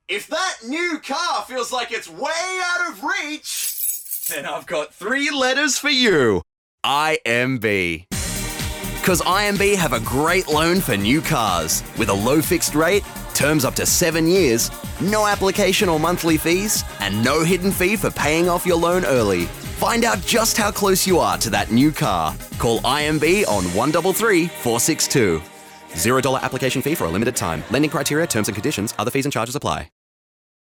If that new car feels like it's way out of reach, then I've got 3 letters for you. IMB. Because IMB have a great loan for new cars with a low fixed rate, terms up to 7 years, no application or monthly fees, and no hidden fee for paying off your loan early. Find out just how close you are to that new car. Call IMB on 133 462. $0 application fee for a limited time. Lending criteria, terms and conditions, other fees and charges apply.